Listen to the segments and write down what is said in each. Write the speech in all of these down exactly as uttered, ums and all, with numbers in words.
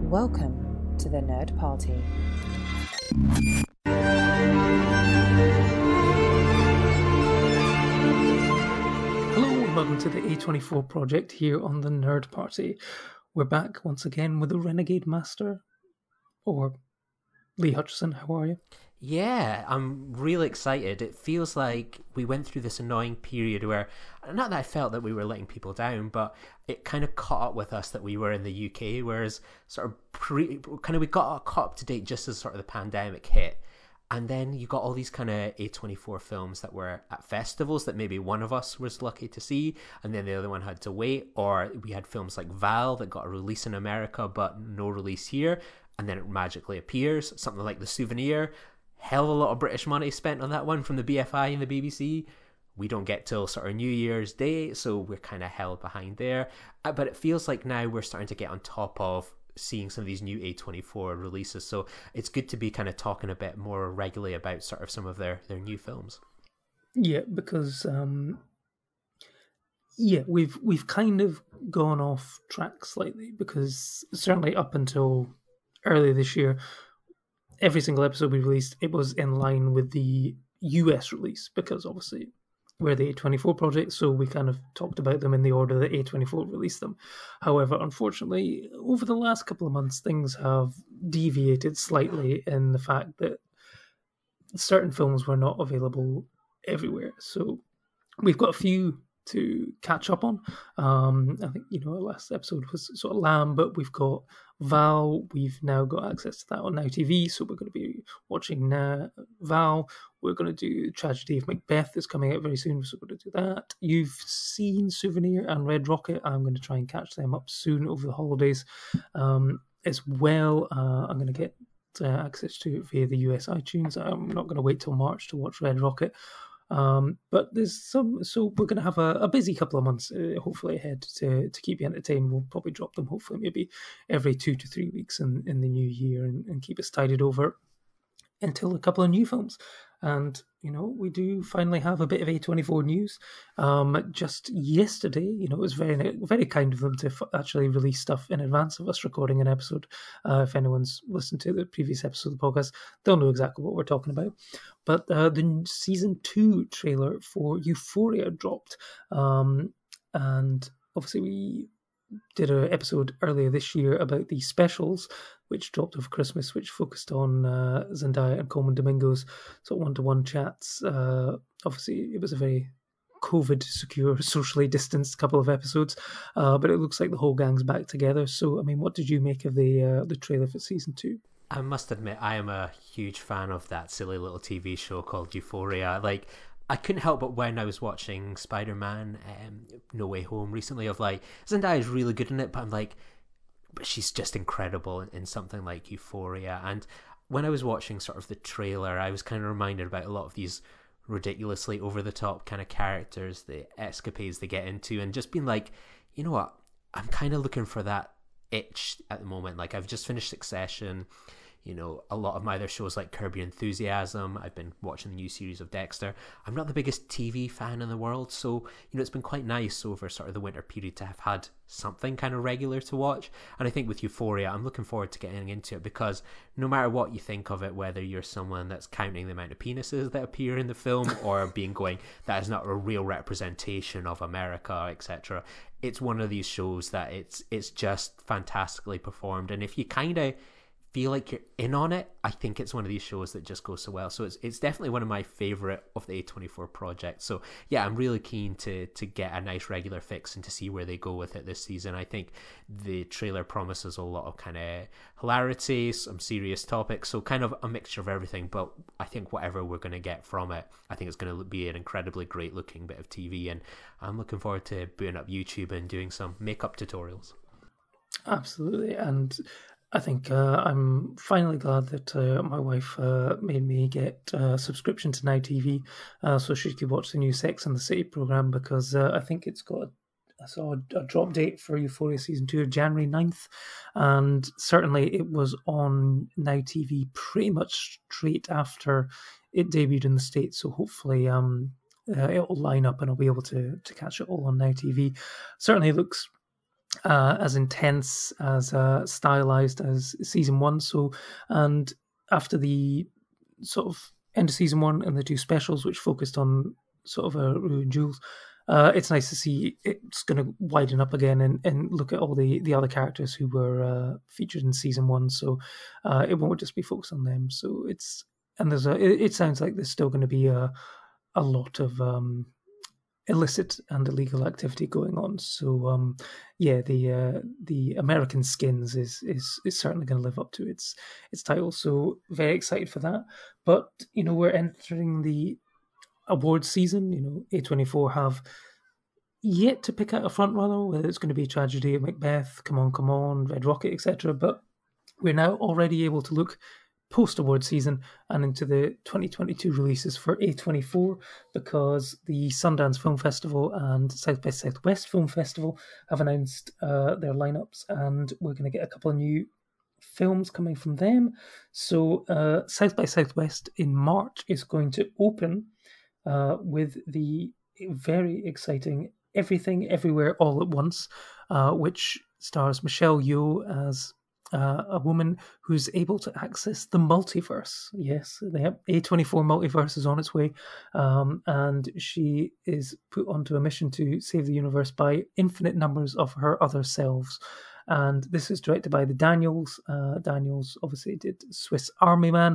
Welcome to the Nerd Party. Hello and welcome to the A twenty-four project here on the Nerd Party. We're back once again with the Renegade Master, or Lee Hutchison. How are you? Yeah, I'm really excited. It feels like we went through this annoying period where, not that I felt that we were letting people down, but it kind of caught up with us that we were in the U K, whereas sort of pre, kind of we got caught up to date just as sort of the pandemic hit. And then you got all these kind of A twenty-four films that were at festivals that maybe one of us was lucky to see, and then the other one had to wait. Or we had films like Val that got a release in America but no release here, and then it magically appears. Something like The Souvenir, hell of a lot of British money spent on that one from the B F I and the B B C. We don't get till sort of New Year's Day, so we're kind of held behind there. Uh, But it feels like now we're starting to get on top of seeing some of these new A twenty-four releases, so it's good to be kind of talking a bit more regularly about sort of some of their, their new films. Yeah, because um, yeah, we've we've kind of gone off track slightly because certainly up until earlier this year, every single episode we released, it was in line with the U S release because obviously we're the A twenty-four project, so we kind of talked about them in the order that A twenty-four released them. However, unfortunately, over the last couple of months, things have deviated slightly in the fact that certain films were not available everywhere. So we've got a few to catch up on. Um, I think, you know, our last episode was sort of Lamb, but we've got Val. We've now got access to that on Now T V, so we're going to be watching uh, Val. We're going to do Tragedy of Macbeth is coming out very soon, so we're going to do that. You've seen Souvenir and Red Rocket. I'm going to try and catch them up soon over the holidays. Um, as well, uh, I'm going to get uh, access to it via the U S iTunes. I'm not going to wait till March to watch Red Rocket. Um, but there's some, so we're going to have a, a busy couple of months, uh, hopefully ahead to, to keep you entertained. We'll probably drop them, hopefully, maybe every two to three weeks in, in the new year and, and keep us tidied over until a couple of new films. And, you know, we do finally have a bit of A twenty-four news. Um, just yesterday, you know, it was very, very kind of them to f- actually release stuff in advance of us recording an episode. Uh, if anyone's listened to the previous episode of the podcast, they'll know exactly what we're talking about. But uh, the season two trailer for Euphoria dropped. Um, and obviously we did an episode earlier this year about the specials, which dropped over Christmas, which focused on uh, Zendaya and Coleman Domingo's sort of one-to-one chats. Uh, obviously, it was a very COVID-secure, socially distanced couple of episodes, uh, but it looks like the whole gang's back together. So, I mean, what did you make of the uh, the trailer for season two? I must admit, I am a huge fan of that silly little T V show called Euphoria. Like, I couldn't help but when I was watching Spider-Man um, No Way Home recently, of like, Zendaya is really good in it, but I'm like, but she's just incredible in, in something like Euphoria. And when I was watching sort of the trailer, I was kind of reminded about a lot of these ridiculously over-the-top kind of characters, the escapades they get into, and just being like, you know what, I'm kind of looking for that itch at the moment. Like, I've just finished Succession. You know, a lot of my other shows like Curb Your Enthusiasm. I've been watching the new series of Dexter. I'm not the biggest T V fan in the world, so, you know, it's been quite nice over sort of the winter period to have had something kind of regular to watch. And I think with Euphoria, I'm looking forward to getting into it because no matter what you think of it, whether you're someone that's counting the amount of penises that appear in the film or being going, that is not a real representation of America, et cetera, it's one of these shows that it's it's just fantastically performed. And if you kind of feel like you're in on it, I think it's one of these shows that just goes so well. So it's it's definitely one of my favorite of the A twenty-four projects. So yeah, I'm really keen to to get a nice regular fix and to see where they go with it this season. I think the trailer promises a lot of kind of hilarity, some serious topics, so kind of a mixture of everything. But I think whatever we're going to get from it, I think it's going to be an incredibly great looking bit of T V, and I'm looking forward to booting up YouTube and doing some makeup tutorials. Absolutely, and I think uh, I'm finally glad that uh, my wife uh, made me get a subscription to Now T V uh, so she could watch the new Sex and the City program because uh, I think it's got, I saw a, a drop date for Euphoria Season two of January ninth, and certainly it was on Now T V pretty much straight after it debuted in the States, so hopefully um, uh, it'll line up and I'll be able to, to catch it all on Now T V. Certainly looks uh, as intense, as uh, stylized as season one. So, and after the sort of end of season one and the two specials, which focused on sort of uh, Rue and Jules, uh, it's nice to see it's going to widen up again and, and look at all the, the other characters who were uh, featured in season one. So uh, it won't just be focused on them. So it's and there's a it, it sounds like there's still going to be a a lot of um, illicit and illegal activity going on. So um, yeah, the uh, the American Skins is is is certainly going to live up to its its title. So very excited for that. But you know, we're entering the awards season. You know, A twenty-four have yet to pick out a front runner, whether it's going to be Tragedy of Macbeth, Come On, Come On, Red Rocket, et cetera. But we're now already able to look post-award season and into the twenty twenty-two releases for A twenty-four, because the Sundance Film Festival and South by Southwest Film Festival have announced uh, their lineups, and we're going to get a couple of new films coming from them. So uh, South by Southwest in March is going to open uh, with the very exciting Everything Everywhere All at Once, uh, which stars Michelle Yeoh as uh, a woman who's able to access the multiverse. Yes, the A twenty-four multiverse is on its way, um, and she is put onto a mission to save the universe by infinite numbers of her other selves. And this is directed by the Daniels. Uh, Daniels obviously did Swiss Army Man,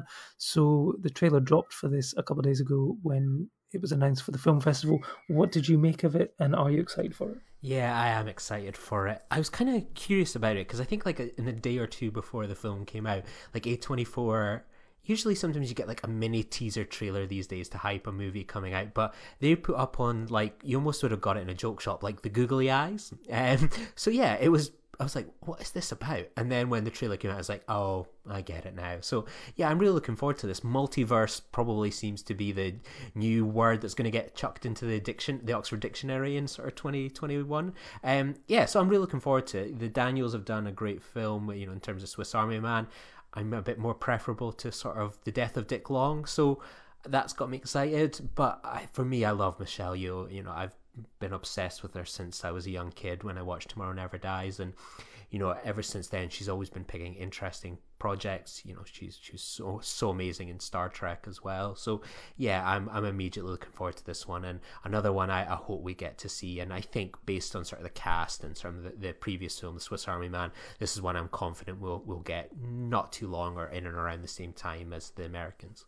so the trailer dropped for this a couple of days ago when it was announced for the film festival. What did you make of it, and are you excited for it? Yeah, I am excited for it. I was kind of curious about it because I think like in a day or two before the film came out, like A twenty-four, usually sometimes you get like a mini teaser trailer these days to hype a movie coming out, but they put up on like, you almost would have got it in a joke shop, like the googly eyes. Um, so yeah, it was, I was like, what is this about? And then when the trailer came out, I was like, oh, I get it now. So yeah, I'm really looking forward to this. Multiverse probably seems to be the new word that's going to get chucked into the diction, the Oxford Dictionary in sort of twenty twenty-one. Um, yeah, so I'm really looking forward to it. The Daniels have done a great film, you know, in terms of Swiss Army Man. I'm a bit more preferable to sort of The Death of Dick Long, so that's got me excited. But I, for me, I love Michelle Yeoh. You know, I've been obsessed with her since I was a young kid when I watched Tomorrow Never Dies, and you know, ever since then she's always been picking interesting projects. You know, she's she's so so amazing in Star Trek as well. So yeah, I'm I'm immediately looking forward to this one, and another one I, I hope we get to see. And I think based on sort of the cast and sort of the, the previous film, The Swiss Army Man, this is one I'm confident we'll we'll get not too long or in and around the same time as the Americans.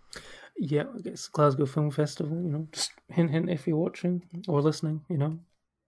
Yeah, I guess Glasgow Film Festival, you know, just hint, hint if you're watching or listening, you know.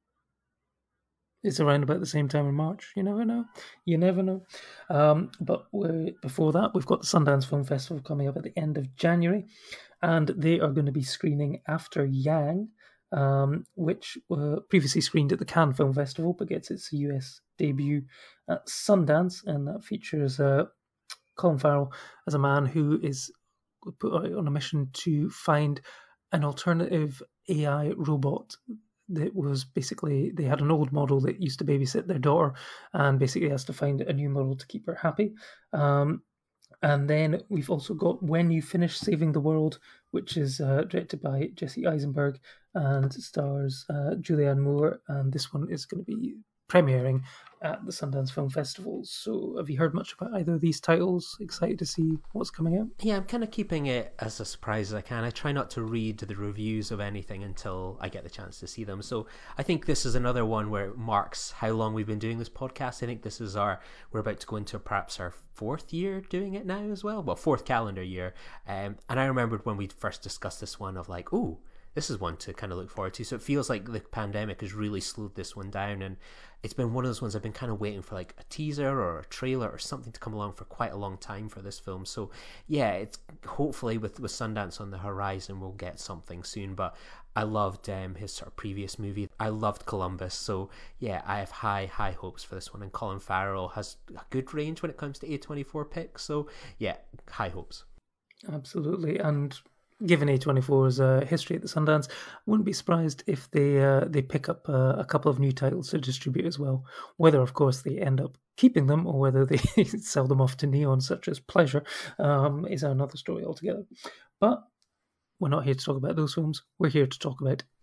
It's around about the same time in March. You never know. You never know. Um, but before that, we've got the Sundance Film Festival coming up at the end of January, and they are going to be screening After Yang, um, which uh, previously screened at the Cannes Film Festival, but gets its U S debut at Sundance, and that features uh, Colin Farrell as a man who is put out on a mission to find an alternative A I robot that was basically, they had an old model that used to babysit their daughter, and basically has to find a new model to keep her happy. Um, and then we've also got When You Finish Saving the World, which is uh, directed by Jesse Eisenberg and stars uh, Julianne Moore, and this one is going to be premiering at the Sundance Film Festival. So have you heard much about either of these titles? Excited to see what's coming out? Yeah, I'm kind of keeping it as a surprise as I can. I try not to read the reviews of anything until I get the chance to see them. So I think this is another one where it marks how long we've been doing this podcast. I think this is our, we're about to go into perhaps our fourth year doing it now as well. Well, fourth calendar year. Um, and I remembered when we first discussed this one of like, ooh, this is one to kind of look forward to. So it feels like the pandemic has really slowed this one down, and it's been one of those ones I've been kind of waiting for, like a teaser or a trailer or something to come along for quite a long time for this film. So yeah, it's hopefully with, with Sundance on the horizon, we'll get something soon. But I loved um, his sort of previous movie. I loved Columbus. So yeah, I have high, high hopes for this one. And Colin Farrell has a good range when it comes to A twenty-four picks. So yeah, high hopes. Absolutely. And given A twenty-four's uh, history at the Sundance, wouldn't be surprised if they uh, they pick up uh, a couple of new titles to distribute as well. Whether, of course, they end up keeping them or whether they sell them off to Neon, such as Pleasure, um, is another story altogether. But we're not here to talk about those films. We're here to talk about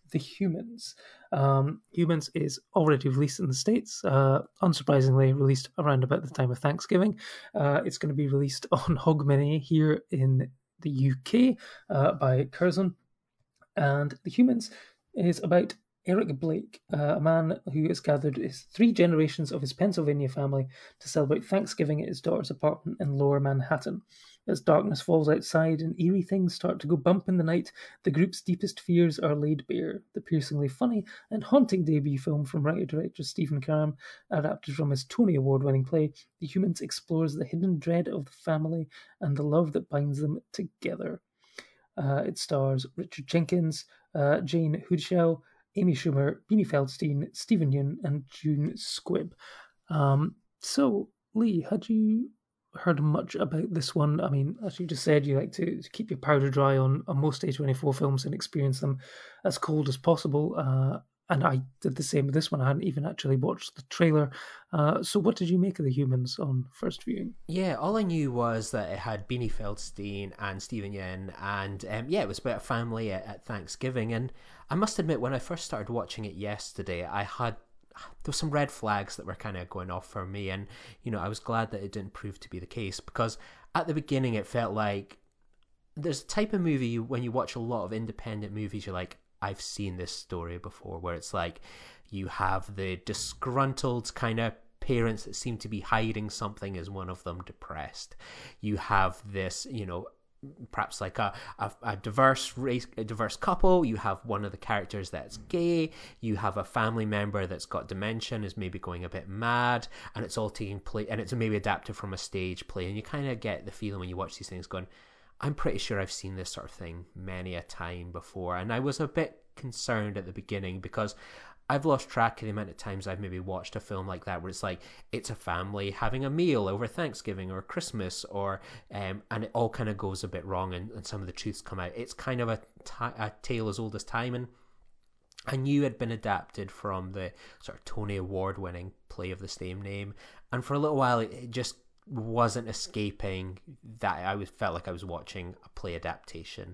The Humans. Um, Humans is already released in the States, uh, unsurprisingly released around about the time of Thanksgiving. Uh, it's going to be released on Hogmanay here in the U K uh, by Curzon. And The Humans is about Eric Blake, uh, a man who has gathered his three generations of his Pennsylvania family to celebrate Thanksgiving at his daughter's apartment in Lower Manhattan. As darkness falls outside and eerie things start to go bump in the night, the group's deepest fears are laid bare. The piercingly funny and haunting debut film from writer-director Stephen Karam, adapted from his Tony Award-winning play, The Humans explores the hidden dread of the family and the love that binds them together. Uh, it stars Richard Jenkins, uh, Jane Houdyshell, Amy Schumer, Beanie Feldstein, Stephen Yeun, and June Squibb. Um, so, Lee, had you heard much about this one? I mean, as you just said, you like to, to keep your powder dry on, on most A twenty-four films and experience them as cold as possible. Uh, and I did the same with this one. I hadn't even actually watched the trailer. Uh, so what did you make of The Humans on first viewing? Yeah, all I knew was that it had Beanie Feldstein and Stephen Yeun, and um, yeah, it was about a family at, at Thanksgiving. And I must admit, when I first started watching it yesterday, I had there were some red flags that were kind of going off for me, and you know, I was glad that it didn't prove to be the case, because at the beginning it felt like there's a type of movie you, when you watch a lot of independent movies, you're like, I've seen this story before, where it's like you have the disgruntled kind of parents that seem to be hiding something, as one of them depressed. You have this, you know, perhaps like a, a, a diverse race, a diverse couple. You have one of the characters that's gay. You have a family member that's got dementia and is maybe going a bit mad, and it's all taking place, and it's maybe adapted from a stage play. And you kind of get the feeling when you watch these things going, I'm pretty sure I've seen this sort of thing many a time before. And I was a bit concerned at the beginning, because I've lost track of the amount of times I've maybe watched a film like that, where it's like, it's a family having a meal over Thanksgiving or Christmas, or um, and it all kind of goes a bit wrong, and, and some of the truths come out. It's kind of a, ta- a tale as old as time, and I knew it had been adapted from the sort of Tony Award-winning play of the same name, and for a little while it, it just wasn't escaping that I was, felt like I was watching a play adaptation.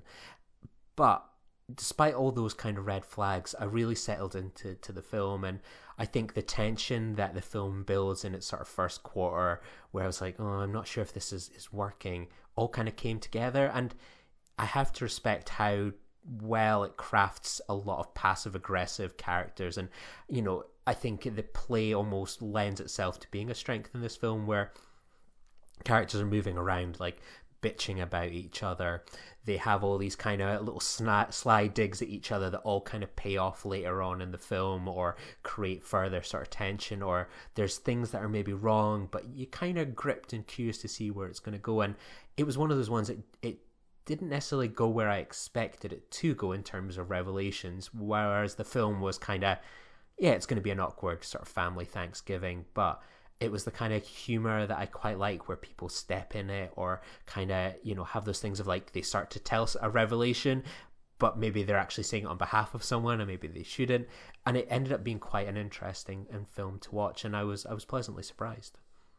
But despite all those kind of red flags, I really settled into to the film, and I think the tension that the film builds in its sort of first quarter, where I was like, oh, I'm not sure if this is, is working, all kind of came together. And I have to respect how well it crafts a lot of passive aggressive characters, and you know, I think the play almost lends itself to being a strength in this film, where characters are moving around like bitching about each other. They have all these kind of little sna- sly digs at each other that all kind of pay off later on in the film, or create further sort of tension, or there's things that are maybe wrong, but you kind of gripped and curious to see where it's going to go. And it was one of those ones that it didn't necessarily go where I expected it to go in terms of revelations, whereas the film was kind of, yeah, it's going to be an awkward sort of family Thanksgiving, but it was the kind of humor that I quite like, where people step in it, or kind of, you know, have those things of like, they start to tell a revelation, but maybe they're actually saying it on behalf of someone, and maybe they shouldn't. And it ended up being quite an interesting film to watch, and I was I was pleasantly surprised.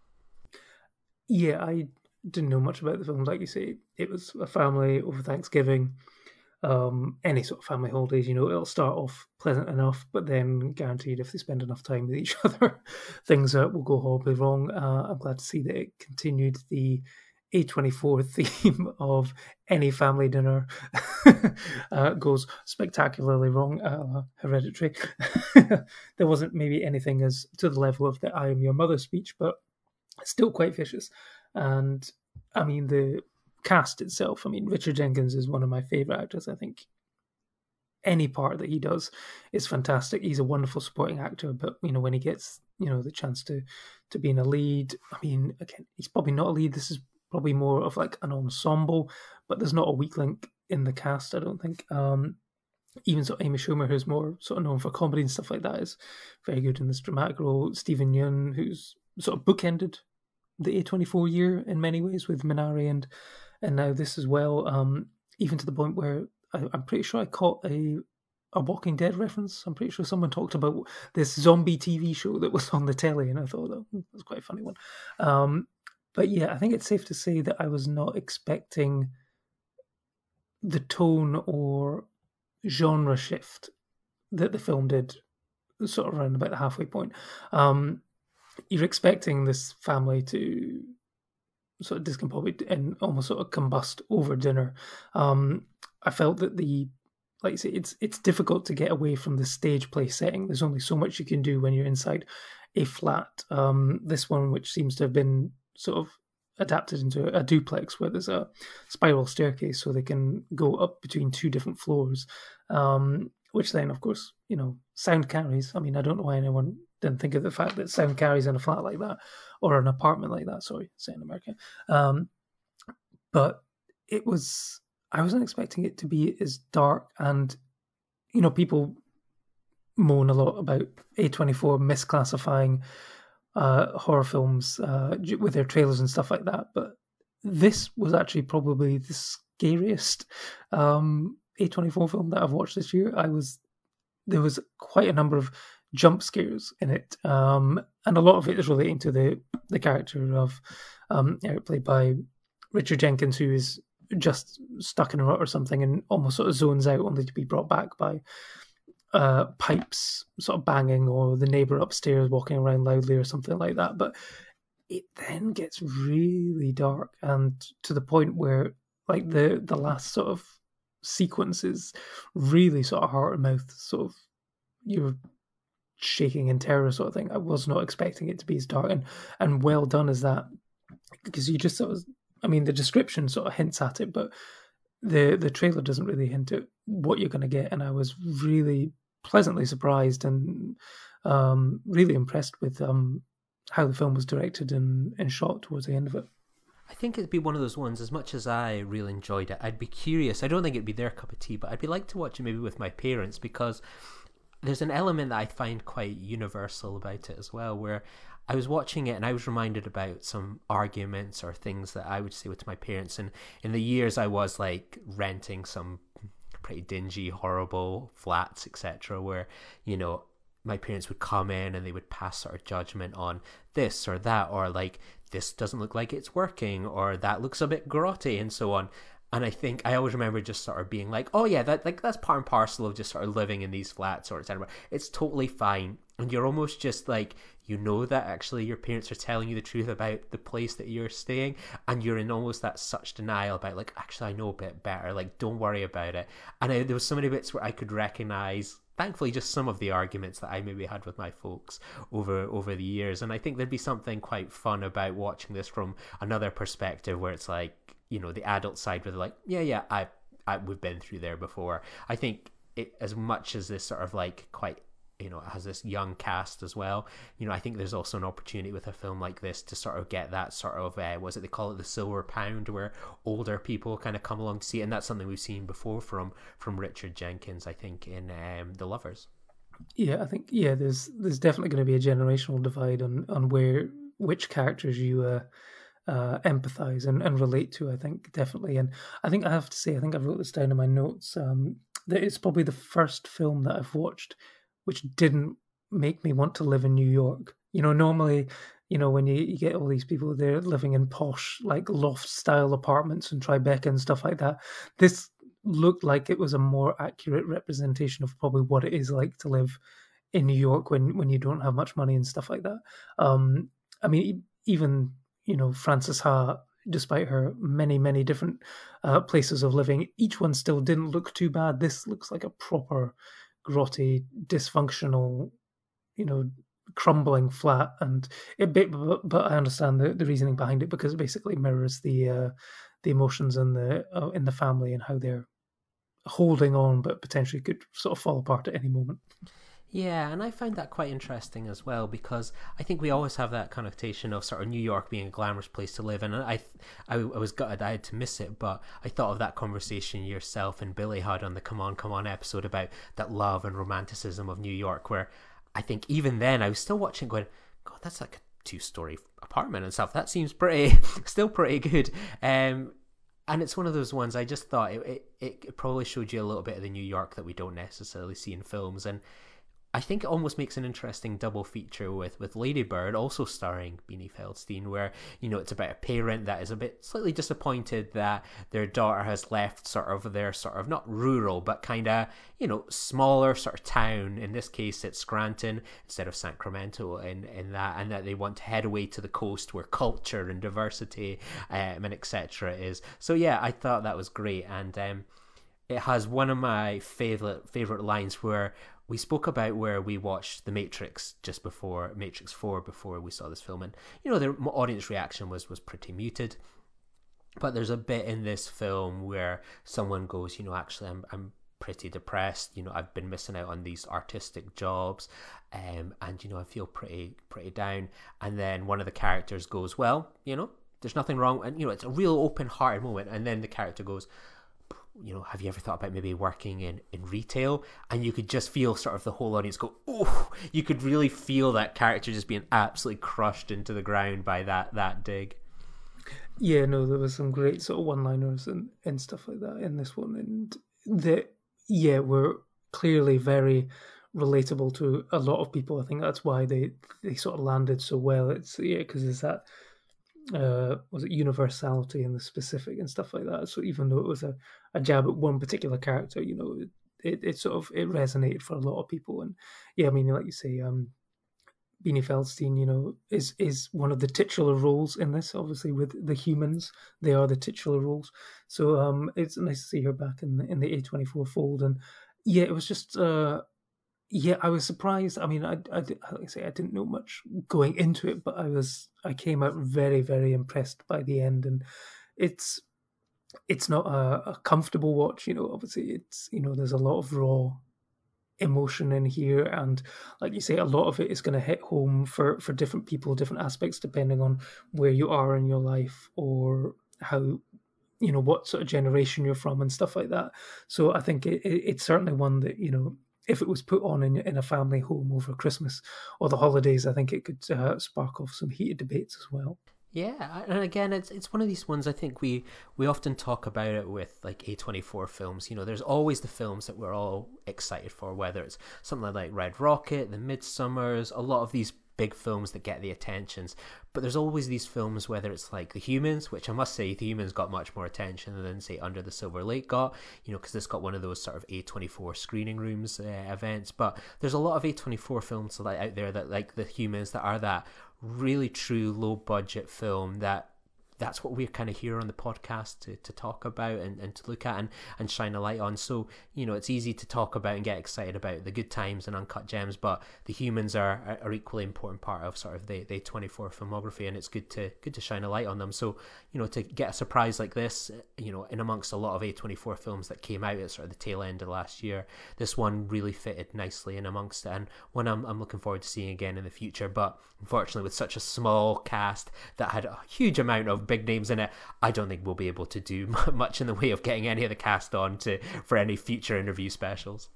Yeah, I didn't know much about the film. Like you say, it was a family over Thanksgiving. Um, any sort of family holidays, you know, it'll start off pleasant enough, but then guaranteed if they spend enough time with each other, things uh, will go horribly wrong. Uh, I'm glad to see that it continued the A twenty-four theme of any family dinner uh, goes spectacularly wrong. Uh, Hereditary. There wasn't maybe anything as to the level of the I Am Your Mother speech, but still quite vicious. And I mean, the cast itself, I mean, Richard Jenkins is one of my favourite actors. I think any part that he does is fantastic. He's a wonderful supporting actor, but you know, when he gets, you know, the chance to to be in a lead, I mean, again, he's probably not a lead. This is probably more of like an ensemble, but there's not a weak link in the cast, I don't think. Um, even so, Amy Schumer, who's more sort of known for comedy and stuff like that, is very good in this dramatic role. Stephen Yeun, who's sort of bookended the A twenty-four year in many ways with Minari and and now this as well, um, even to the point where I, I'm pretty sure I caught a a Walking Dead reference. I'm pretty sure someone talked about this zombie T V show that was on the telly, and I thought oh, that was quite a funny one. Um, but yeah, I think it's safe to say that I was not expecting the tone or genre shift that the film did, sort of around about the halfway point. Um, you're expecting this family to sort of discombobulate and almost sort of combust over dinner. Um, I felt that the, like you say, it's it's difficult to get away from the stage play setting. There's only so much you can do when you're inside a flat. Um, this one, which seems to have been sort of adapted into a duplex where there's a spiral staircase so they can go up between two different floors, um, which then, of course, you know, sound carries. I mean, I don't know why anyone didn't think of the fact that sound carries in a flat like that or an apartment like that. Sorry, say in America. Um, but it was, I wasn't expecting it to be as dark, and, you know, people moan a lot about A twenty-four misclassifying uh, horror films uh, with their trailers and stuff like that. But this was actually probably the scariest um, A twenty-four film that I've watched this year. I was there was quite a number of jump scares in it, um, and a lot of it is relating to the the character of um, Eric, played by Richard Jenkins, who is just stuck in a rut or something and almost sort of zones out, only to be brought back by uh, pipes sort of banging, or the neighbour upstairs walking around loudly or something like that. But it then gets really dark, and to the point where, like, the the last sort of sequence is really sort of heart and mouth, sort of you're shaking in terror sort of thing. I was not expecting it to be as dark, and and well done as that, because you just sort of, I mean, the description sort of hints at it, but the the trailer doesn't really hint at what you're going to get. And I was really pleasantly surprised and um, really impressed with um, how the film was directed and, and shot towards the end of it. I think it'd be one of those ones, as much as I really enjoyed it, I'd be curious. I don't think it'd be their cup of tea, but I'd be like to watch it maybe with my parents, because there's an element that I find quite universal about it as well, where I was watching it and I was reminded about some arguments or things that I would say with my parents. And in the years I was like renting some pretty dingy, horrible flats, et cetera, where, you know, my parents would come in and they would pass sort of judgment on this or that, or like, this doesn't look like it's working, or that looks a bit grotty, and so on. And I think I always remember just sort of being like, oh yeah, that like that's part and parcel of just sort of living in these flats, or et cetera. It's totally fine. And you're almost just like, you know that actually your parents are telling you the truth about the place that you're staying, and you're in almost that such denial about like, actually I know a bit better, like don't worry about it. And I, there was so many bits where I could recognize, thankfully, just some of the arguments that I maybe had with my folks over over the years. And I think there'd be something quite fun about watching this from another perspective, where it's like, you know, the adult side where they're like, yeah, yeah, I, I we've been through there before. I think it, as much as this sort of like quite, you know, it has this young cast as well, you know, I think there's also an opportunity with a film like this to sort of get that sort of, uh, was it they call it the silver pound, where older people kind of come along to see it. And that's something we've seen before from from Richard Jenkins, I think, in um, The Lovers. Yeah, I think, yeah, there's there's definitely going to be a generational divide on, on where, which characters you uh, uh, empathize and, and relate to, I think, definitely. And I think I have to say, I think I wrote this down in my notes, um, that it's probably the first film that I've watched which didn't make me want to live in New York. You know, normally, you know, when you, you get all these people, they're living in posh, like loft-style apartments in Tribeca and stuff like that. This looked like it was a more accurate representation of probably what it is like to live in New York when, when you don't have much money and stuff like that. Um, I mean, even, you know, Frances Ha, despite her many, many different uh, places of living, each one still didn't look too bad. This looks like a proper grotty, dysfunctional, you know, crumbling flat, and it. But, but I understand the, the reasoning behind it, because it basically mirrors the uh, the emotions in the uh, in the family and how they're holding on, but potentially could sort of fall apart at any moment. Yeah, and I find that quite interesting as well, because I think we always have that connotation of sort of New York being a glamorous place to live, and I, I, I was gutted I had to miss it, but I thought of that conversation yourself and Billy had on the Come On, Come On episode about that love and romanticism of New York, where I think even then I was still watching going, God, that's like a two-story apartment and stuff. That seems pretty, still pretty good. Um, and it's one of those ones I just thought it, it, it probably showed you a little bit of the New York that we don't necessarily see in films, and I think it almost makes an interesting double feature with, with Lady Bird, also starring Beanie Feldstein, where, you know, it's about a parent that is a bit slightly disappointed that their daughter has left sort of their sort of, not rural, but kind of, you know, smaller sort of town. In this case, it's Scranton instead of Sacramento in, in that, and that they want to head away to the coast where culture and diversity um, and et cetera is. So yeah, I thought that was great. And um, it has one of my favorite favorite lines where we spoke about where we watched The Matrix just before Matrix four before we saw this film, and you know the audience reaction was was pretty muted. But there's a bit in this film where someone goes, you know, actually I'm I'm pretty depressed. You know, I've been missing out on these artistic jobs, um, and you know I feel pretty pretty down. And then one of the characters goes, well, you know, there's nothing wrong, and you know it's a real open-hearted moment. And then the character goes, you know, have you ever thought about maybe working in, in retail? And you could just feel sort of the whole audience go, oh, you could really feel that character just being absolutely crushed into the ground by that that dig. Yeah, no, there was some great sort of one-liners and, and stuff like that in this one. And that, yeah, were clearly very relatable to a lot of people. I think that's why they, they sort of landed so well. It's, yeah, because there's that, uh was it universality in the specific and stuff like that. So even though it was a, a jab at one particular character, you know, it, it, it sort of it resonated for a lot of people. And yeah, I mean, like you say, um Beanie Feldstein, you know, is is one of the titular roles in this. Obviously, with the humans, they are the titular roles. So um it's nice to see her back in the, in the A twenty-four fold. And yeah, it was just uh yeah, I was surprised. I mean, I, I, like I say, I didn't know much going into it, but I was, I came out very, very impressed by the end. And it's, it's not a, a comfortable watch, you know. Obviously, it's, you know, there's a lot of raw emotion in here, and like you say, a lot of it is going to hit home for for different people, different aspects, depending on where you are in your life or how, you know, what sort of generation you're from and stuff like that. So I think it, it, it's certainly one that, you know, if it was put on in, in a family home over Christmas or the holidays, I think it could uh, spark off some heated debates as well. Yeah, and again, it's it's one of these ones. I think we we often talk about it with like A twenty-four films. You know, there's always the films that we're all excited for, whether it's something like Red Rocket, The Midsummers, a lot of these big films that get the attentions. But there's always these films, whether it's like The Humans, which I must say The Humans got much more attention than say Under the Silver Lake got, you know, because it's got one of those sort of A twenty-four screening rooms uh, events. But there's a lot of A twenty-four films like out there that like The Humans that are that really true low budget film that that's what we're kind of here on the podcast to, to talk about and, and to look at and, and shine a light on. So, you know, it's easy to talk about and get excited about the good times and uncut gems, but the humans are are equally important part of sort of the, the twenty-four filmography, and it's good to good to shine a light on them. So, you know, to get a surprise like this, you know, in amongst a lot of A twenty-four films that came out at sort of the tail end of last year, this one really fitted nicely in amongst it, and one I'm, I'm looking forward to seeing again in the future. But unfortunately, with such a small cast that had a huge amount of big names in it, I don't think we'll be able to do much in the way of getting any of the cast on to for any future interview specials.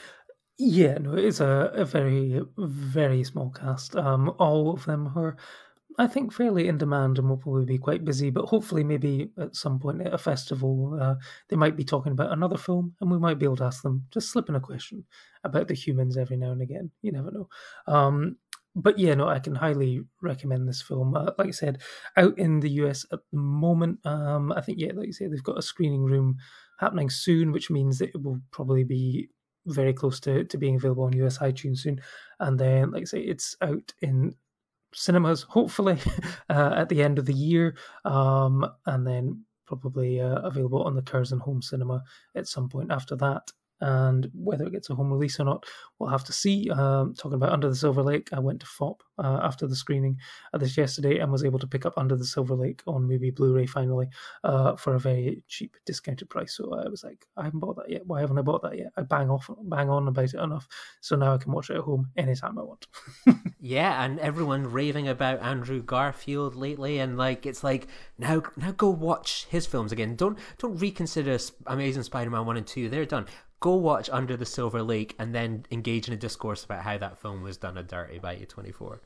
Yeah, no, it is a, a very, very small cast. Um, all of them are, I think, fairly in demand and will probably be quite busy, but hopefully maybe at some point at a festival uh, they might be talking about another film and we might be able to ask them, just slip in a question about The Humans every now and again. You never know. Um, But yeah, no, I can highly recommend this film. Uh, like I said, out in the U S at the moment, um, I think, yeah, like you say, they've got a screening room happening soon, which means that it will probably be very close to, to being available on U S iTunes soon. And then, like I say, it's out in cinemas, hopefully, uh, at the end of the year. Um, and then probably uh, available on the Curzon Home Cinema at some point after that. And whether it gets a home release or not, we'll have to see. Um, talking about Under the Silver Lake, I went to F O P uh, after the screening of this yesterday and was able to pick up Under the Silver Lake on movie Blu-ray finally uh, for a very cheap discounted price. So I was like, I haven't bought that yet. Why haven't I bought that yet? I bang off, bang on about it enough, so now I can watch it at home anytime I want. Yeah, and everyone raving about Andrew Garfield lately, and like it's like now, now go watch his films again. Don't don't reconsider Amazing Spider-Man one and two. They're done. Go watch Under the Silver Lake and then engage in a discourse about how that film was done a dirty by A twenty-four.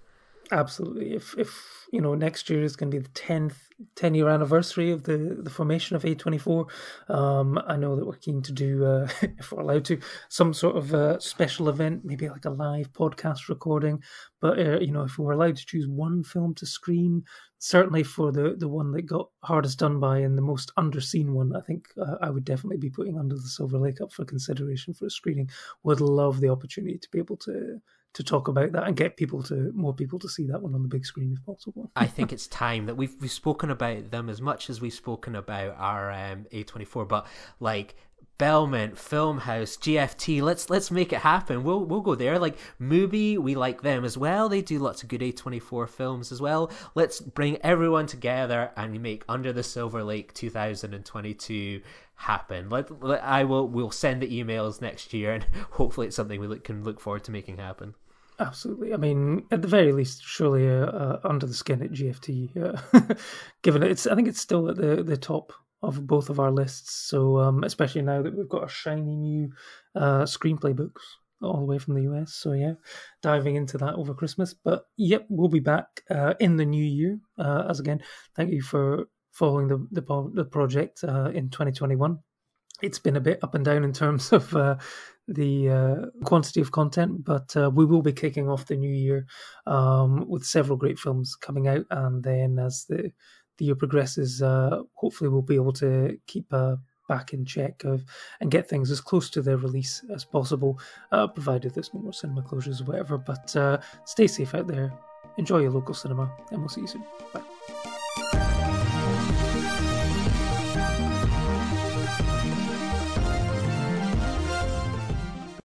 Absolutely. If if you know next year is going to be the tenth ten year anniversary of the the formation of A twenty-four, um, I know that we're keen to do, uh, if we're allowed to, some sort of uh, special event, maybe like a live podcast recording. But uh, you know, if we were allowed to choose one film to screen, certainly for the the one that got hardest done by and the most underseen one, I think uh, I would definitely be putting Under the Silver Lake up for consideration for a screening. Would love the opportunity to be able to. to talk about that and get people to more people to see that one on the big screen if possible. I think it's time that we've we've spoken about them as much as we've spoken about our um, A twenty-four, but like Belmont, Filmhouse, G F T, let's let's make it happen. We'll we'll go there. Like Mubi, we like them as well. They do lots of good A twenty-four films as well. Let's bring everyone together and make Under the Silver Lake two thousand twenty-two happen. Let, let I will we'll send the emails next year, and hopefully it's something we look, can look forward to making happen. Absolutely. I mean, at the very least, surely uh, uh, Under the Skin at G F T, uh, given it, it's I think it's still at the, the top of both of our lists. So um, especially now that we've got a shiny new uh, screenplay books all the way from the U S. So yeah, diving into that over Christmas. But yep, we'll be back uh, in the new year. Uh, as again, thank you for following the the, the project uh, in twenty twenty-one. It's been a bit up and down in terms of uh, the uh, quantity of content, but uh, we will be kicking off the new year um, with several great films coming out, and then as the the year progresses, uh, hopefully we'll be able to keep uh, back in check of and get things as close to their release as possible, uh, provided there's no more cinema closures or whatever. But uh, stay safe out there, enjoy your local cinema, and we'll see you soon. Bye.